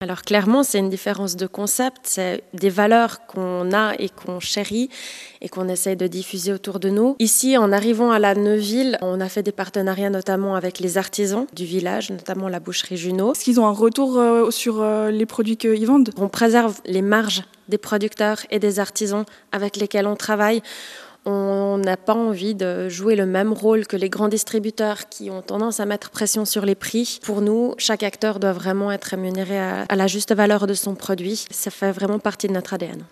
Alors clairement, c'est une différence de concept, c'est des valeurs qu'on a et qu'on chérit et qu'on essaye de diffuser autour de nous. Ici, en arrivant à la Neuville, on a fait des partenariats notamment avec les artisans du village, notamment la boucherie Junot. Est-ce qu'ils ont un retour sur les produits qu'ils vendent? On préserve les marges des producteurs et des artisans avec lesquels on travaille. On n'a pas envie de jouer le même rôle que les grands distributeurs qui ont tendance à mettre pression sur les prix. Pour nous, chaque acteur doit vraiment être rémunéré à la juste valeur de son produit. Ça fait vraiment partie de notre ADN.